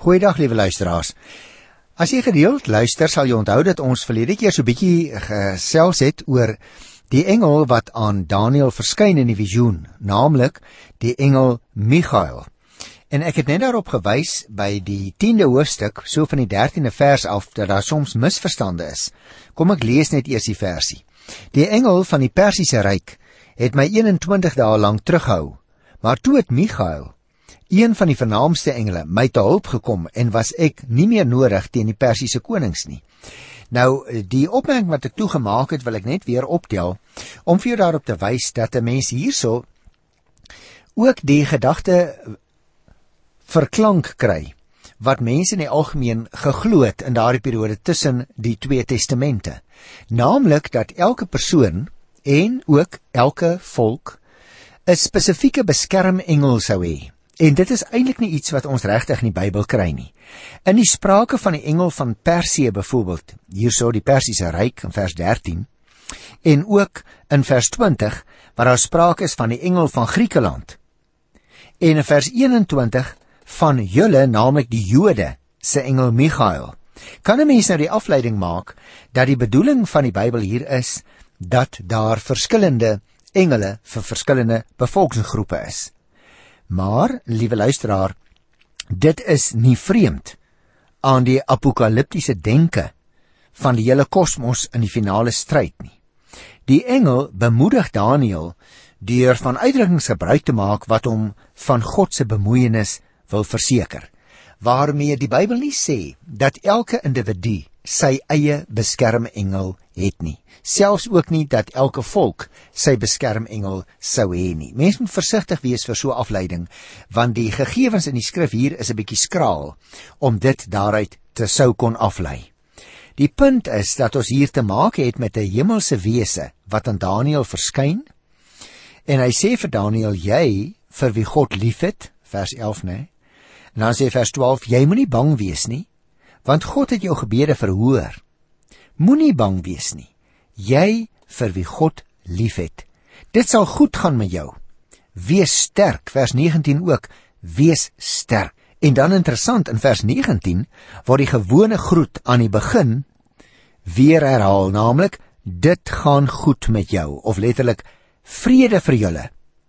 Goeiedag, liewe luisteraars. As jy gereeld luister, sal jy onthou dat ons verlede keer so bietjie gesels het oor die engel wat aan Daniël verskyn in die visioen, naamlik die engel Michael. En ek het net daarop gewys by die 10de hoofstuk, so van die 13de vers af, dat daar soms misverstande is. Kom ek lees net eers die versie. Die engel van die Persiese ryk het my 21 dae lank terughou, maar toe het Michael, een van die vernaamste engele, my te hulp gekom en was ek nie meer nodig teen die Persiese konings nie. Nou, die opmerking wat ek toegemaak het, wil ek net weer optel, om vir jou daarop te wys dat 'n mens hierso ook die gedagte verklank kry, wat mense in die algemeen geglo het in daardie periode tussen die twee testamente. Naamlik dat elke persoon en ook elke volk 'n spesifieke beskermengel sou hê. En dit is eintlik nie iets wat ons regtig in die Bybel kry nie. In die sprake van die engel van Persië byvoorbeeld, hierso die Persiese ryk in vers 13, en ook in vers 20, waar daar sprake is van die engel van Griekeland, en in vers 21 van julle, naamlik die Jode, se engel Michael, kan 'n mens nou die afleiding maak dat die bedoeling van die Bybel hier is dat daar verskillende engele vir verskillende bevolkingsgroepe is. Maar, liewe luisteraar, dit is nie vreemd aan die apokaliptiese denke van die hele kosmos in die finale stryd nie. Die engel bemoedig Daniël deur van uitdrukkings gebruik te maak wat hom van God se bemoeienis wil verseker, waarmee die Bybel nie sê dat elke individu sy eie beskermengel het nie, selfs ook nie dat elke volk sy beskermengel sou hê nie. Mens moet versigtig wees vir so afleiding, want die gegevens in die skrif hier is 'n bietjie skraal om dit daaruit te sou kon aflei. Die punt is dat ons hier te maak het met 'n hemelse wese wat aan Daniël verskyn, en hy sê vir Daniël, jy vir wie God liefhet, vers 11, nee. En dan sê vers 12, jy moenie bang wees nie, want God het jou gebede verhoor. Moenie bang wees nie, jy vir wie God liefhet. Dit sal goed gaan met jou. Wees sterk, vers 19 ook, wees sterk. En dan interessant, in vers 19 word die gewone groet aan die begin weer herhaal, naamlik, dit gaan goed met jou, of letterlik, vrede vir julle.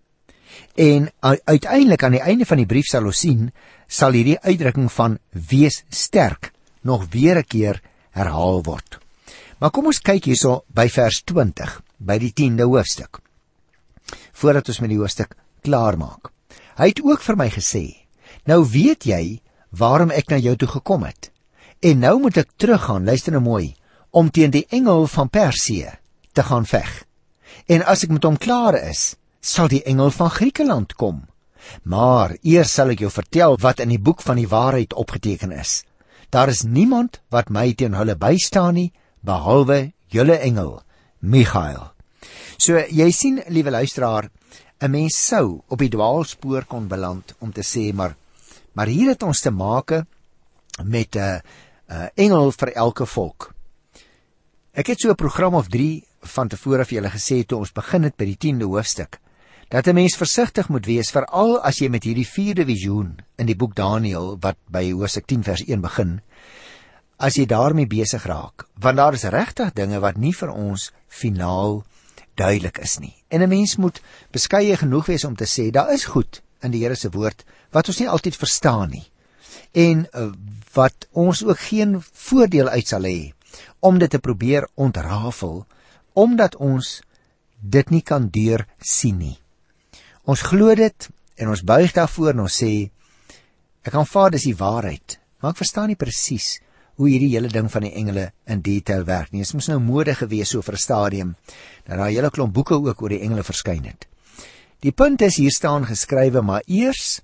En uiteindelik aan die einde van die brief sal ons sien, sal hierdie uitdrukking van wees sterk nog weer 'n keer herhaal word. Maar kom ons kyk hierso by vers 20, by die 10de hoofstuk, voordat ons met die hoofstuk klaar maak. Hy het ook vir my gesê, nou weet jy waarom ek na jou toe gekom het, en nou moet ek teruggaan, luister nou mooi, om teen die engel van Persië te gaan veg. En as ek met hom klaar is, sal die engel van Griekeland kom. Maar eers sal ek jou vertel wat in die boek van die waarheid opgeteken is. Daar is niemand wat my teen hulle bystaan nie, behalwe julle engel, Michael. So, jy sien, liewe luisteraar, 'n mens sou op die dwaalspoor kon beland om te sê, maar hier het ons te make met 'n engel vir elke volk. Ek het so 'n program of 3 van tevore vir julle gesê toe ons begin het by die 10de hoofstuk, dat 'n mens versigtig moet wees, veral as jy met hierdie 4de visioen in die boek Daniël, wat by hoofstuk 10 vers 1 begin, as jy daarmee besig raak, want daar is regtig dinge wat nie vir ons finaal duidelik is nie. En 'n mens moet beskeie genoeg wees om te sê, daar is goed in die Here se woord, wat ons nie altyd verstaan nie, en wat ons ook geen voordeel uit sal hê, om dit te probeer ontrafel, omdat ons dit nie kan deursien nie. Ons glo dit, en ons buig daarvoor, en ons sê, ek aanvaar dis die waarheid, maar ek verstaan nie presies hoe hierdie hele ding van die engele in detail werk nie. Dit moes nou mode gewees so vir 'n stadium, dat daar 'n hele klomp boeke ook oor die engele verskyn het. Die punt is, hier staan geskrywe, maar eers,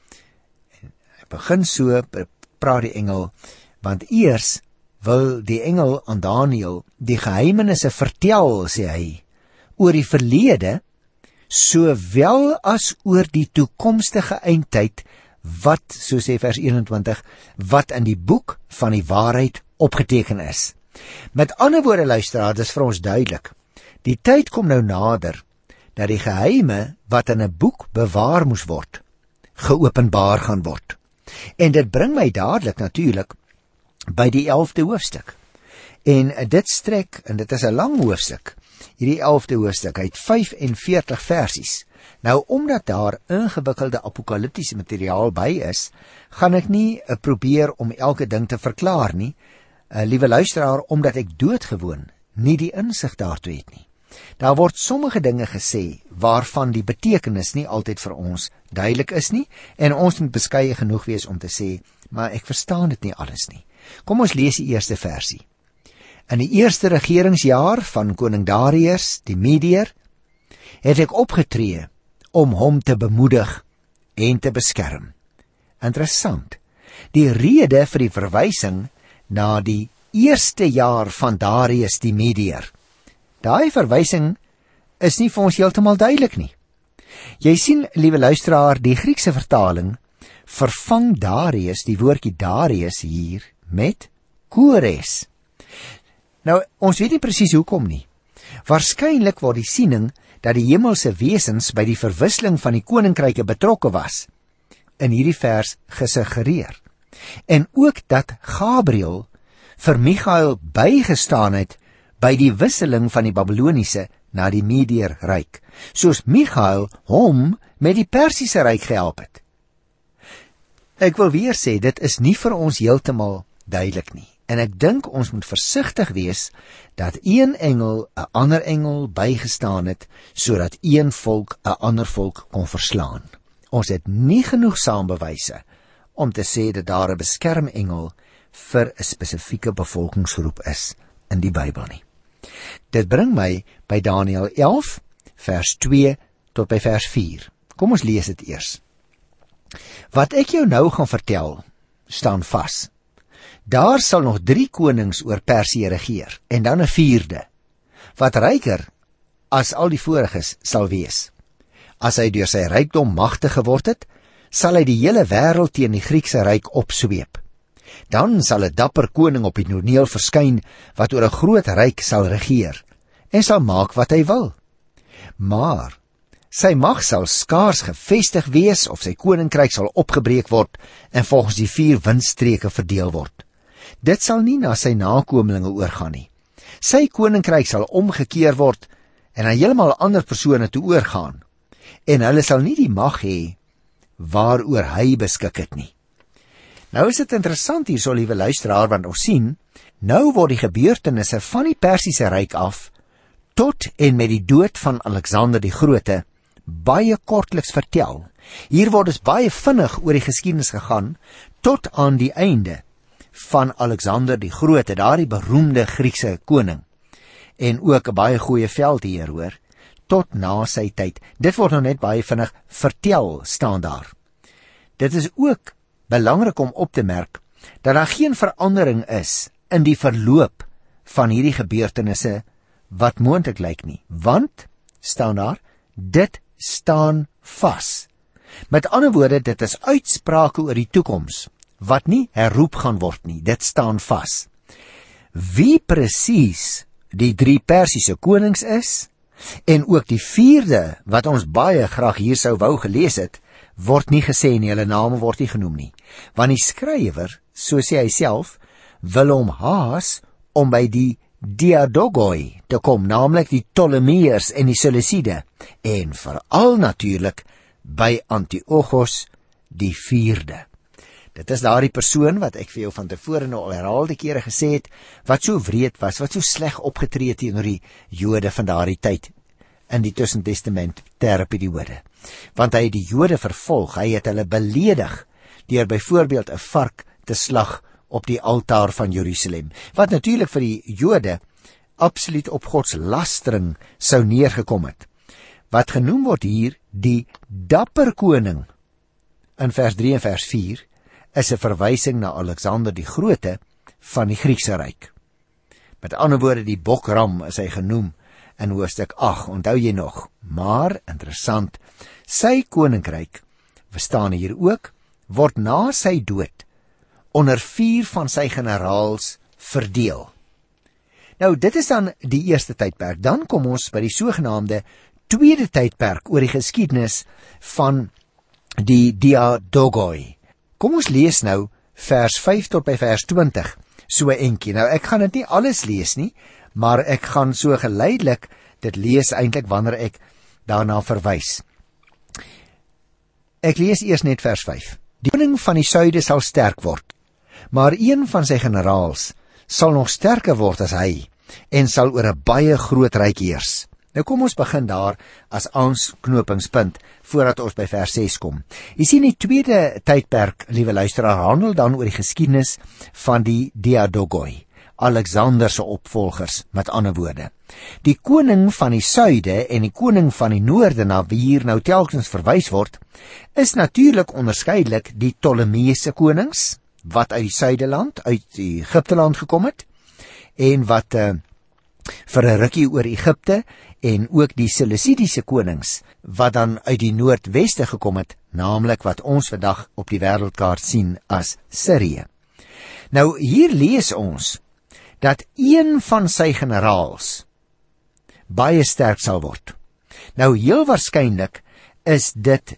begin so, praat die engel, want eers wil die engel aan Daniël die geheimenisse vertel, sê hy, oor die verlede, sowel as oor die toekomstige eindtyd, wat, so sê vers 21, wat in die boek van die waarheid opgeteken is. Met ander woorde, luisteraar, dis vir ons duidelik. Die tyd kom nou nader, dat die geheime wat in 'n boek bewaar moes word, geopenbaar gaan word. En dit bring my dadelik natuurlik by die 11de hoofstuk. En dit strek, en dit is 'n lang hoofstuk, hierdie 11de hoofstuk, hy het 45 versies. Nou, omdat daar ingewikkelde apokaliptiese materiaal by is, gaan ek nie probeer om elke ding te verklaar nie, liewe luisteraar, omdat ek doodgewoon nie die insig daartoe het nie. Daar word sommige dinge gesê, waarvan die betekenis nie altyd vir ons duidelik is nie, en ons moet beskeie genoeg wees om te sê, maar ek verstaan dit nie alles nie. Kom ons lees die eerste versie. In die eerste regeringsjaar van koning Darius, die Mediër, het ek opgetree om hom te bemoedig en te beskerm. Interessant. Die rede vir die verwysing na die eerste jaar van Darius die Mediër. Daai verwysing is nie vir ons heeltemal duidelik nie. Jy sien, liewe luisteraar, die Griekse vertaling vervang Darius, die woordjie Darius hier, met Kores. Nou, ons weet nie presies hoekom nie. Waarskynlik word die siening dat die hemelse wesens by die verwisseling van die koninkryke betrokke was, in hierdie vers gesuggereer. En ook dat Gabriël vir Michael bygestaan het by die wisseling van die Babyloniese na die Mediër ryk, soos Michael hom met die Persiese ryk gehelp het. Ek wil weer sê, dit is nie vir ons heeltemal duidelik nie. En ek dink ons moet versigtig wees dat een engel 'n ander engel bygestaan het, sodat een volk 'n ander volk kon verslaan. Ons het nie genoegsaam bewyse om te sê dat daar 'n beskermengel vir 'n spesifieke bevolkingsgroep is in die Bybel nie. Dit bring my by Daniël 11, vers 2 tot by vers 4. Kom ons lees dit eers. Wat ek jou nou gaan vertel, staan vas. Daar sal nog 3 konings oor Persië regeer, en dan 'n 4de, wat ryker as al die voriges sal wees. As hy deur sy rykdom magtig geword het, sal hy die hele wêreld teen die Griekse ryk opsweep. Dan sal 'n dapper koning op die toneel verskyn, wat oor 'n groot ryk sal regeer, en sal maak wat hy wil. Maar sy mag sal skaars gevestig wees, of sy koninkryk sal opgebreek word, en volgens die 4 windstreke verdeel word. Dit sal nie na sy nakomelinge oorgaan nie. Sy koninkryk sal omgekeer word, en aan heeltemal ander persone toe oorgaan, en hulle sal nie die mag hê waaroor hy beskik het nie. Nou is dit interessant hierso, liewe luisteraar, want ons sien, nou word die gebeurtenisse van die Persiese ryk af, tot en met die dood van Alexander die Grote, baie kortliks vertel. Hier word dus baie vinnig oor die geskiedenis gegaan, tot aan die einde van Alexander die Grote, daardie beroemde Griekse koning, en ook 'n baie goeie veldheer, hoor, tot na sy tyd. Dit word nou net baie vinnig vertel, staan daar. Dit is ook belangrik om op te merk, dat daar geen verandering is in die verloop van hierdie gebeurtenisse wat moontlik lyk nie, want, staan daar, dit staan vas. Met ander woorde, dit is uitsprake oor die toekoms, wat nie herroep gaan word nie, dit staan vas. Wie presies die 3 Persiese konings is, en ook die 4de, wat ons baie graag hier sou wou gelees het, word nie gesê nie, hulle name word nie genoem nie, want die skrywer, so sê hy self, wil hom haas om by die Diadogoi te kom, naamlik die Ptolemeërs en die Seleuside, en veral natuurlik by Antiochos die 4de. Dit is daardie persoon wat ek vir jou van tevore nou al herhaalde kere gesê het, wat so wreed was, wat so sleg opgetree het teenoor die Jode van daardie tyd in die tussentestamentêre periode. Want hy het die Jode vervolg, hy het hulle beledig deur byvoorbeeld 'n vark te slag op die altaar van Jerusalem, wat natuurlik vir die Jode absoluut op Gods lastering sou neergekom het. Wat genoem word hier die dapper koning in vers 3 en vers 4 is 'n verwysing na Alexander die Grote van die Griekse ryk. Met ander woorde, die bokram is hy genoem in hoofstuk 8, onthou jy nog? Maar, interessant, sy koninkryk, we staan hier ook, word na sy dood onder 4 van sy generaals verdeel. Nou, dit is dan die eerste tydperk. Dan kom ons by die sogenaamde tweede tydperk oor die geskiedenis van die Diadogoi. Kom ons lees nou vers 5 tot by vers 20, so enkie. Nou ek gaan dit nie alles lees nie, maar ek gaan so geleidelik dit lees eintlik wanneer ek daarna verwys. Ek lees eers net vers 5. Die koning van die suide sal sterk word, maar een van sy generaals sal nog sterker word as hy, en sal oor 'n baie groot ryk heers. Nou kom ons begin daar as aanknopingspunt, voordat ons by vers 6 kom. Jy sien, die tweede tydperk, liewe luisteraar, handel dan oor die geskiedenis van die Diadogoi, Alexander se opvolgers, met ander woorde. Die koning van die suide en die koning van die noorde, na wie hier nou telkens verwys word, is natuurlik onderskeidelik die Ptolemeëse konings, wat uit die suideland, uit die Egipteland gekom het, en wat vir 'n rukkie oor Egipte, en ook die Seleusidiese konings, wat dan uit die noordweste gekom het, naamlik wat ons vandag op die wêreldkaart sien as Sirië. Nou, hier lees ons dat een van sy generaals baie sterk sal word. Nou, heel waarskynlik is dit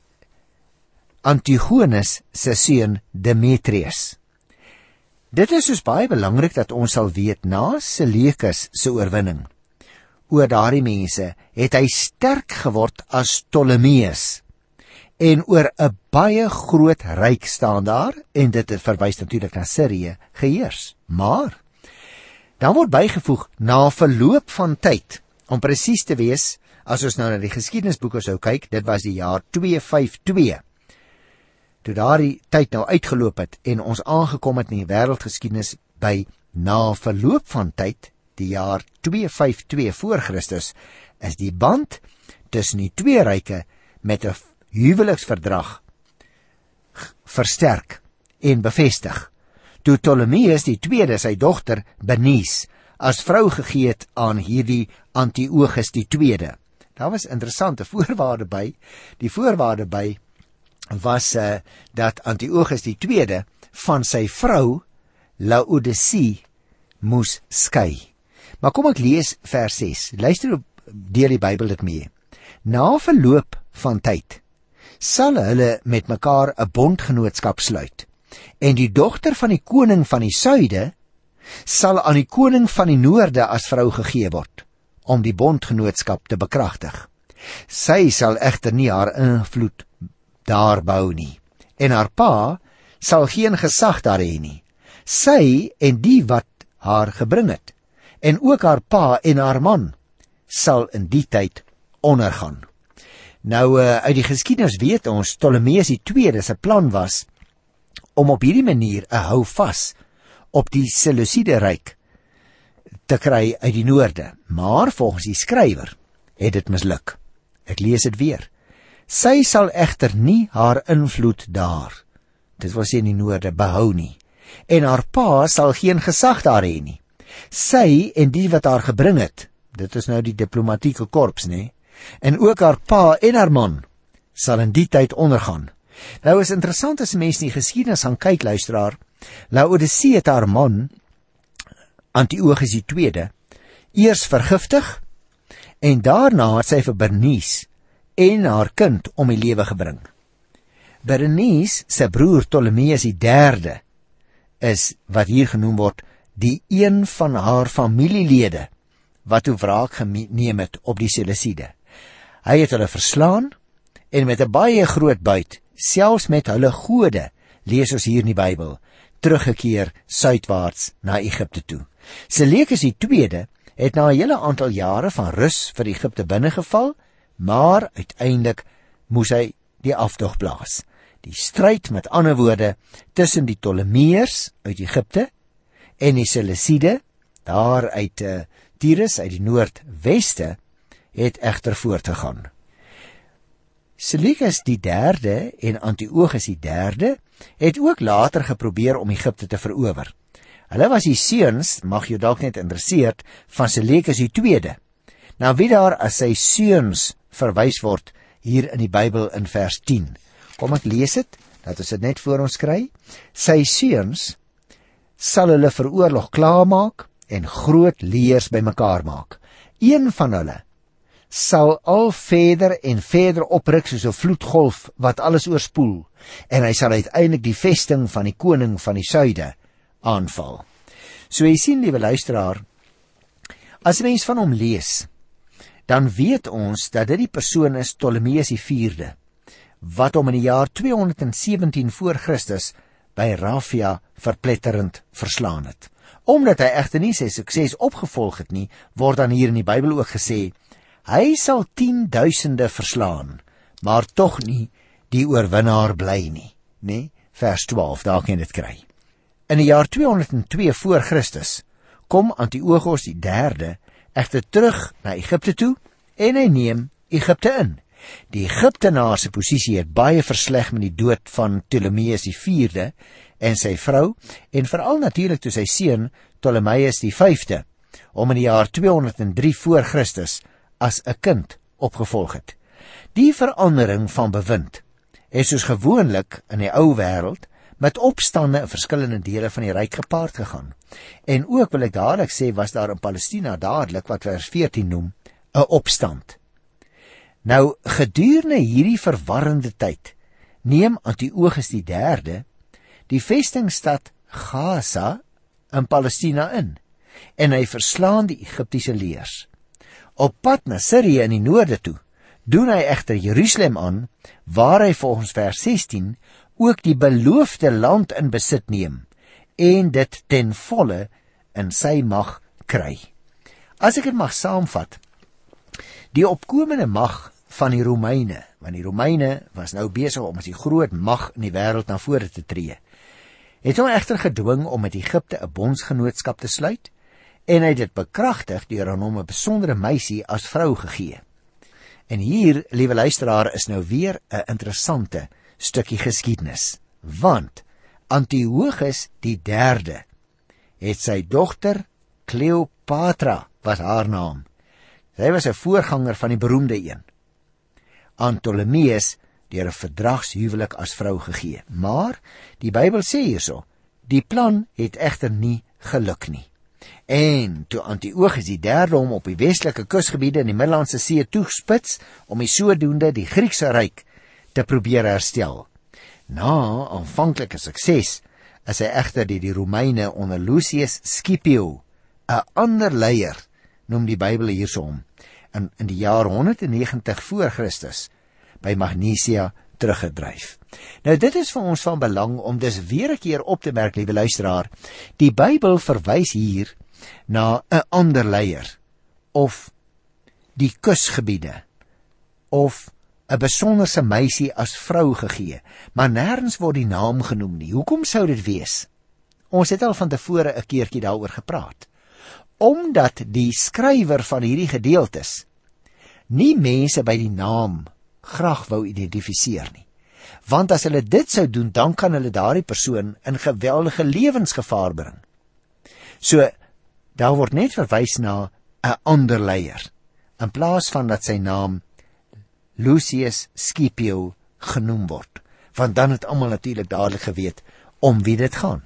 Antigonus se seun Demetrius. Dit is dus baie belangrik dat ons sal weet, na Seleucus se oorwinning oor daardie mense, het hy sterk geword as Ptolemeus, en oor 'n baie groot ryk staan daar, en dit verwys natuurlik na Sirië, geheers. Maar dan word bygevoeg, na verloop van tyd, om presies te wees, as ons nou na die geskiedenisboeke sou kyk, dit was die jaar 252, toe daardie tyd nou uitgeloop het, en ons aangekom het in die wêreldgeskiedenis by na verloop van tyd, die jaar 252 voor Christus, is die band tussen die twee ryke met 'n huweliksverdrag versterk en bevestig, toe Ptolemeus die tweede sy dogter Bernice as vrou gegee het aan hierdie Antiochus die tweede. Daar was interessante voorwaarde by. Die voorwaarde by was dat Antiochus die tweede van sy vrou Laodicea moes skei. Maar kom ek lees vers 6. Luister op deur die Bybel dit mee. Na verloop van tyd sal hulle met mekaar 'n bondgenootskap sluit, en die dogter van die koning van die suide sal aan die koning van die noorde as vrou gegee word, om die bondgenootskap te bekragtig. Sy sal egter nie haar invloed daar bou nie, en haar pa sal geen gesag daar hê nie. Sy en die wat haar gebring het, en ook haar pa en haar man, sal in die tyd ondergaan. Nou, uit die geskiedenis weet ons, Ptolemeus die tweede se plan was, om op hierdie manier 'n hou vas op die Seleucide ryk te kry uit die noorde, maar volgens die skrywer het dit misluk. Ek lees dit weer. Sy sal egter nie haar invloed daar, dit wil sê in die noorde, behou nie, en haar pa sal geen gesag daar hê nie. Sy en die wat haar gebring het, dit is nou die diplomatieke korps, nee, en ook haar pa en haar man, sal in die tyd ondergaan. Nou is interessant as mense in die geskiedenis gaan kyk, luisteraar. Laodicea het haar man, Antiochus die tweede, eers vergiftig, en daarna het sy vir Bernice en haar kind om die lewe gebring. Bernice se broer Ptolemeus die derde is wat hier genoem word die een van haar familielede wat toe wraak geneem het op die Seleucide. Hy het hulle verslaan en met 'n baie groot buit, selfs met hulle gode, lees ons hier in die Bybel, teruggekeer suidwaarts na Egipte toe. Seleucus die tweede het na 'n hele aantal jare van rus vir Egipte binnengeval, maar uiteindelik moes hy die aftog blaas. Die stryd, met ander woorde, tussen die Ptolemeërs uit Egipte en die Seleucide, daar uit Tyrus, uit die noordweste, het egter voortgegaan. Seleucus die derde en Antiochus die derde het ook later geprobeer om Egipte te verower. Hulle was die seuns, mag jou dalk net interesseerd, van Seleucus die tweede, na wie daar as sy seuns verwys word hier in die Bybel in vers 10. Kom ek lees dit, dat ons dit net voor ons kry. Sy seuns sal hulle vir oorlog klaarmaak en groot leers bymekaar maak. Een van hulle sal al verder en verder opruk soos 'n vloedgolf wat alles oorspoel, en hy sal uiteindelik die vesting van die koning van die suide aanval. So jy sien, liewe luisteraar, as 'n mens van hom lees, dan weet ons dat dit die persoon is Ptolemeus die 4de, wat hom in die jaar 217 voor Christus by Raphia verpletterend verslaan het. Omdat hy egter nie sy sukses opgevolg het nie, word dan hier in die Bybel ook gesê, hy sal 10.000 verslaan, maar tog nie die oorwinnaar bly nie, nee? Vers 12, daar kan jy dit kry. In die jaar 202 voor Christus kom Antiochos die 3de egter terug na Egipte toe en hy neem Egipte in. Die Egiptenaar se posisie het baie versleg met die dood van Ptolemeus die 4de en sy vrou, en veral natuurlik toe sy seun Ptolemeus die 5de, om in die jaar 203 voor Christus as 'n kind opgevolg het. Die verandering van bewind het soos gewoonlik in die ou wêreld met opstande in verskillende dele van die ryk gepaard gegaan. En ook wil ek dadelik sê, was daar in Palestina dadelik wat vers 14 noem, 'n opstand. Nou, gedurende hierdie verwarrende tyd, neem Antiochus die 3de die vestingstad Gaza in Palestina in, en hy verslaan die Egiptiese leers. Op pad na Sirië in die noorde toe, doen hy egter Jerusalem aan, waar hy volgens vers 16 ook die beloofde land in besit neem, en dit ten volle in sy mag kry. As ek dit mag saamvat, die opkomende mag van die Romeine, want die Romeine was nou besig om as die groot mag in die wêreld na vore te tree, het hom egter gedwing om met Egipte 'n bondsgenootskap te sluit, en hy het dit bekragtig deur aan hom 'n besondere meisie as vrou gegee. En hier, liewe luisteraar, is nou weer 'n interessante stukkie geskiedenis, want Antiochus die 3de het sy dogter Kleopatra, was haar naam. Sy was 'n voorganger van die beroemde een, aan Ptolemeus deur 'n verdragshuwelik as vrou gegee. Maar die Bybel sê hierso, die plan het egter nie geluk nie. En toe Antiochus die 3de hom op die westelike kusgebiede in die Middellandse See toespits om die sodoende die Griekse ryk te probeer herstel. Na aanvanklike sukses is hy egter deur die Romeine onder Lucius Scipio, 'n ander leier, noem die Bybel hierso om, in die jaar 190 voor Christus by Magnesia teruggedryf. Nou dit is vir ons van belang om dus weer 'n keer op te merk, liewe luisteraar, die Bybel verwys hier na 'n ander leier, of die kusgebiede, of 'n besonderse meisie as vrou gegee, maar nêrens word die naam genoem nie. Hoekom sou dit wees? Ons het al van tevore 'n keertjie daaroor gepraat. Omdat die skrywer van hierdie gedeeltes nie mense by die naam graag wou identifiseer nie. Want as hulle dit sou doen, dan kan hulle daardie persoon in geweldige lewensgevaar bring. So, daar word net verwys na 'n ander leier, in plaas van dat sy naam Lucius Scipio genoem word, want dan het almal natuurlik dadelik geweet om wie dit gaan.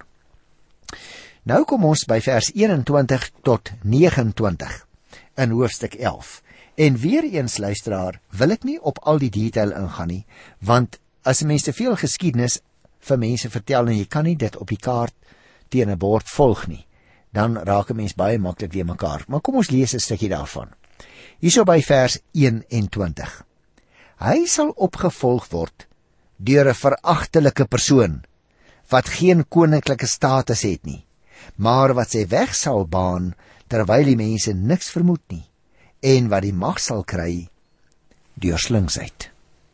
Nou kom ons by vers 21 tot 29 in hoofstuk 11. En weer eens, luisteraar, wil ek nie op al die detail ingaan nie, want as 'n mens te veel geskiedenis vir mense vertel en jy kan nie dit op die kaart teen 'n bord volg nie, dan raak 'n mens baie maklik weer mekaar. Maar kom ons lees 'n stukkie daarvan. Hierso by vers 21. Hy sal opgevolg word deur 'n veragtelike persoon wat geen koninklike status het nie, maar wat sy weg sal baan terwyl die mense niks vermoed nie, en wat die mag sal kry deur slinksheid.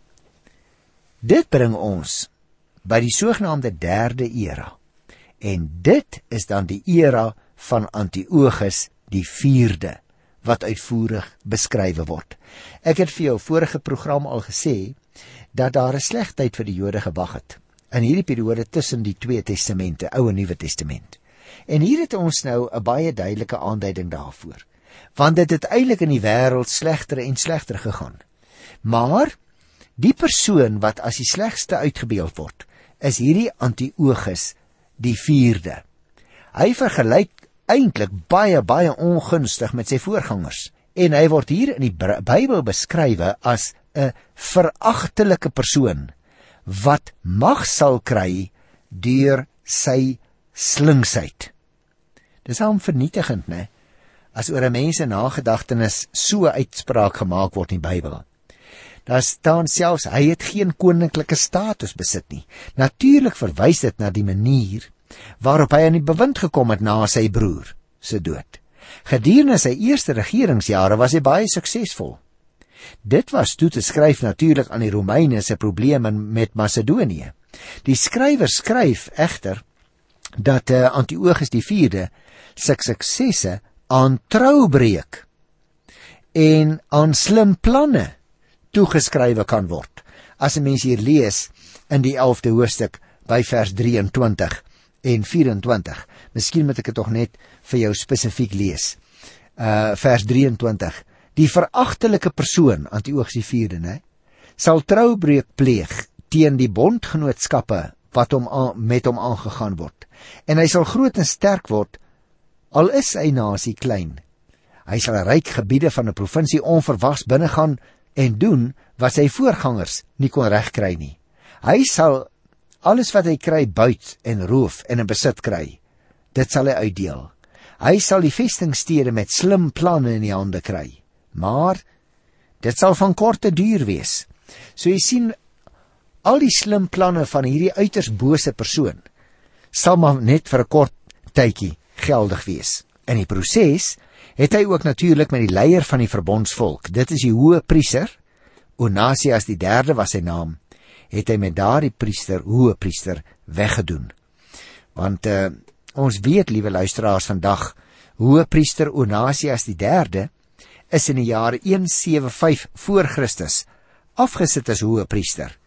Dit bring ons by die sogenaamde 3de era, en dit is dan die era van Antiochus die 4de, wat uitvoerig beskrywe word. Ek het vir jou vorige program al gesê, dat daar 'n slegtyd vir die Jode gewag het, in hierdie periode tussen die 2 testamente, Ou en Nuwe Testament. En hier het ons nou 'n baie duidelike aanduiding daarvoor, want dit het eintlik in die wêreld slegter en slegter gegaan. Maar die persoon wat as die slegste uitgebeeld word, is hierdie Antiochus die 4de. Hy vergelyk eintlik baie ongunstig met sy voorgangers, En hy word hier in die Bybel beskrywe as 'n veragtelike persoon wat mag sal kry deur sy slinksheid. Dis hom vernietigend, né? As oor 'n mens se nagedagtenis so uitspraak gemaak word in die Bybel. Daar staan selfs, hy het geen koninklike status besit nie. Natuurlik verwys dit na die manier waarop hy aan die bewind gekom het na sy broer se dood. Gedurende sy eerste regeringsjare was hy baie suksesvol. Dit was toe te skryf natuurlik aan die Romeine se probleme met Macedonië. Die skrywer skryf egter dat Antiochus die 4de sy suksesse aan troubreek en aan slim planne toegeskrywe kan word. As 'n mens hier lees in die 11de hoofstuk by vers 23 en 24. Miskien moet ek dit tog net vir jou spesifiek lees. Vers 23. Die veragtelike persoon, Antiochus die 4de, né, sal troubreek pleeg teen die bondgenootskappe wat met hom aangegaan word. En hy sal groot en sterk word, al is sy nasie klein. Hy sal ryk gebiede van 'n provinsie onverwags binnegaan en doen wat sy voorgangers nie kon regkry nie. Hy sal alles wat hy kry buit en roof en in besit kry. Dit sal hy uitdeel. Hy sal die vestingstede met slim planne in die hande kry. Maar dit sal van korte duur wees. So jy sien, al die slim planne van hierdie uiters bose persoon sal maar net vir 'n kort tydjie geldig wees. In die proses het hy ook natuurlik met die leier van die verbondsvolk, dit is die hoë priester, Onasias die 3de was sy naam, het hy met daardie hoë priester weggedoen. Want ons weet, liewe luisteraars, vandag, hoë priester Onasias die 3de is in die jaar 175 voor Christus afgesit as hoë priester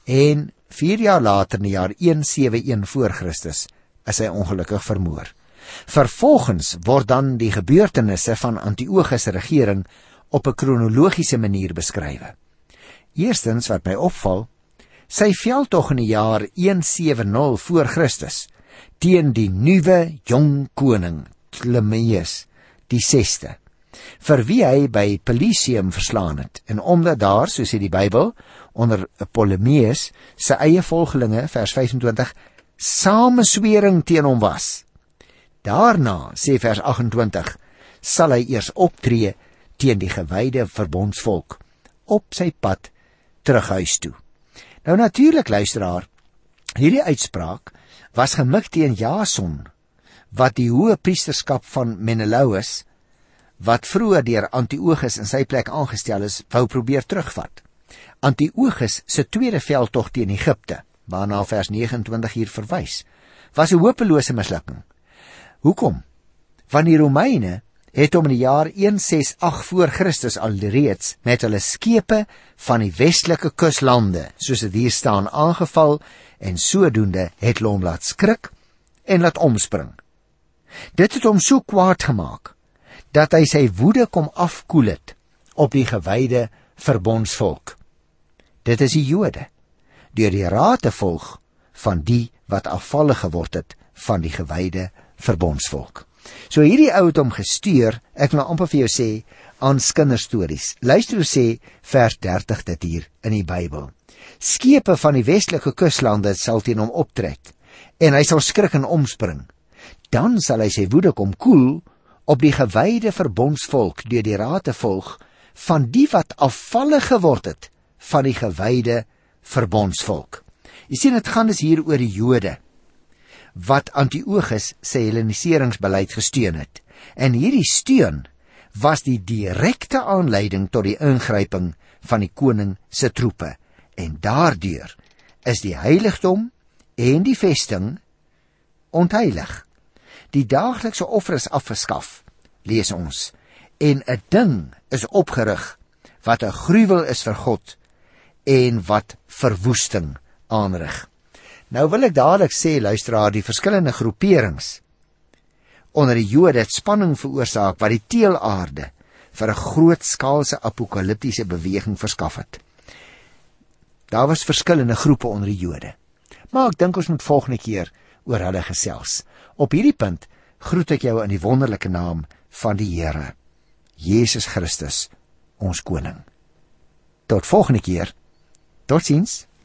en 4 jaar later in die jaar 171 voor Christus is hy ongelukkig vermoor. Vervolgens word dan die gebeurtenisse van Antiochus se regering op 'n kronologiese manier beskrywe. Eerstens wat my opval, sy veldtog in die jaar 170 voor Christus teen die nuwe jong koning Ptolemeus die 6de, vir wie hy by Pelusium verslaan het, en omdat daar, so sê die Bybel, onder Ptolemeus sy eie volgelinge, vers 25, samenswering teen hom was. Daarna, sê vers 28, sal hy eers optree teen die gewyde verbondsvolk op sy pad terug huis toe. Nou natuurlik, luisteraar, hierdie uitspraak was gemik teen Jason, wat die hoë priesterskap van Menelaus, wat vroeër deur Antiochus in sy plek aangestel is, wou probeer terugvat. Antiochus se tweede veldtog teen Egipte, waarna vers 29 hier verwys, was 'n hopelose mislukking. Hoekom? Want die Romeine het hom in die jaar 168 voor Christus alreeds met hulle skepe van die westelike kuslande, soos dit hier staan, aangeval en sodoende het hulle hom laat skrik en laat omspring. Dit het hom so kwaad gemaak dat hy sy woede kom afkoel het op die gewyde verbondsvolk. Dit is die Jode, deur die raad te volg van die wat afvallig geword het van die gewyde verbondsvolk. So hierdie ou het hom gestuur, ek wil amper vir jou sê, aan kinderstories. Luister hoe sê vers 30 dit hier in die Bybel. Skepe van die westelike kuslande sal teen hom optrek, en hy sal skrik en omspring. Dan sal hy sy woede kom koel op die gewyde verbondsvolk deur die raad te volg van die wat afvallig geword het van die gewyde verbondsvolk. Jy sien, dit gaan dus hier oor die Jode wat Antiochus sy helleniseringsbeleid gesteun het. En hierdie steun was die direkte aanleiding tot die ingryping van die koning se troepe. En daardeur is die heiligdom en die vesting ontheilig. Die daaglikse offer is afgeskaf, lees ons, en 'n ding is opgerig wat 'n gruwel is vir God en wat verwoesting aanrig. Nou wil ek dadelik sê, luisteraar, die verskillende groeperings onder die Jode het spanning veroorsaak wat die teelaarde vir 'n grootskaalse apokaliptiese beweging verskaf het. Daar was verskillende groepe onder die Jode, maar ek dink ons moet volgende keer oor hulle gesels. Op hierdie punt groet ek jou in die wonderlike naam van die Here Jesus Christus, ons koning. Tot volgende keer. Totsiens.